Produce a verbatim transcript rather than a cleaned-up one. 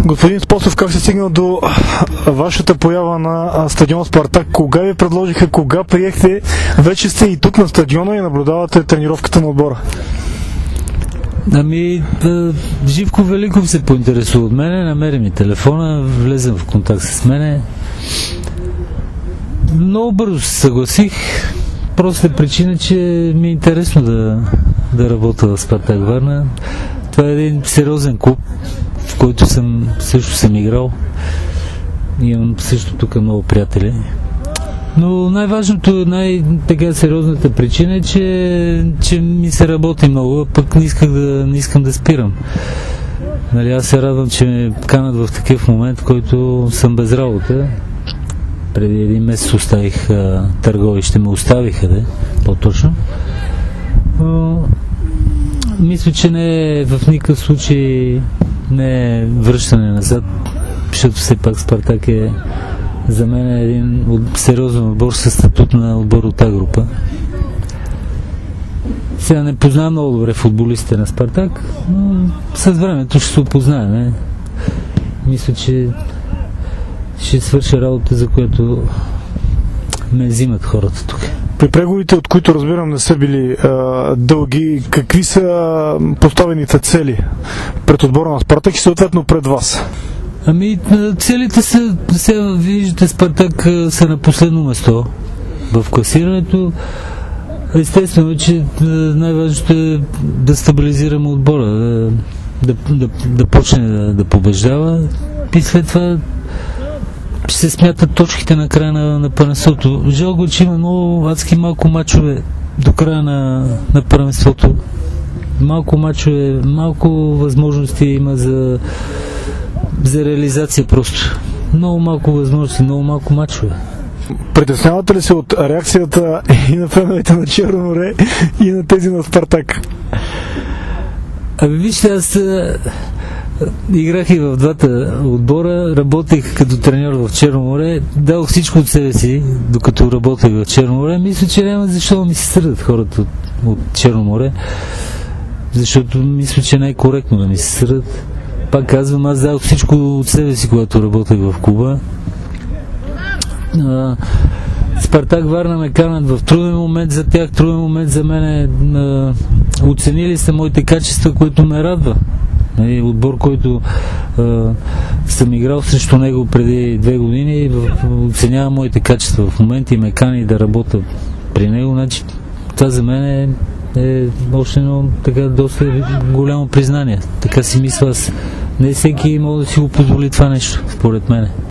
Господин Спосов, как се стигна до вашата поява на стадион Спартак? Кога ви предложиха, кога приехте? Вече сте и тук на стадиона и наблюдавате тренировката на отбора. Ами, да, Живко Великов се поинтересува от мене, намери ми телефона, влезем в контакт с мене. Много бързо се съгласих. Просто причина, че ми е интересно да, да работя в Спартак Варна. Това е един сериозен клуб, в който съм, също съм играл. Имам също тук много приятели. Но най-важното, най-така сериозната причина е, че, че ми се работи много, а пък не, исках да, не искам да спирам. Нали, аз се радвам, че ме канат в такъв момент, в който съм без работа. Преди един месец оставих а, Търговище, ме оставиха, да, по-точно. Но, мисля, че не е в никакъв случай не е връщане назад, защото все пак Спартак е за мен е един сериозен отбор със статут на отбор от А-група. Сега не познавам много добре футболистите на Спартак, но с времето ще се опознаем. Е. Мисля, че ще свърша работа, за която ме взимат хората тук. При преговорите, от които разбирам не са били а, дълги, какви са поставените цели пред отбора на Спартак и съответно пред вас? Ами, целите са, сега виждате, Спартак са на последно место в класирането. Естествено, че най-важното е да стабилизираме отбора, да, да, да, да почне да, да побеждава и след това ще се смятат точките на края на, на първенството. Жалко, че има много адски малко мачове до края на, на първенството. Малко мачове, малко възможности има за за реализация просто. Много малко възможности, много малко мачове. Притеснявате ли се от реакцията и на феновете на Черно море, и на тези на Спартак? Ами вижте, аз а, играх и в двата отбора, работех като треньор в Черно море, дал всичко от себе си, докато работех в Черно море. Мисля, че няма защо ми се сърдат хората от, от Черно море, защото мисля, че най-коректно да ми се сърдат. Пак казвам, аз дадох всичко от себе си, когато работех в клуба. А, Спартак Варна ме канат в труден момент за тях, труден момент за мен. А, оценили са моите качества, което ме радва. Нали, отбор, който а, съм играл срещу него преди две години, оценява моите качества в момента и ме кани да работя при него. Значи, това за мен е е още едно така доста голямо признание. Така си мисля аз. Не всеки може да си го позволи това нещо, според мен.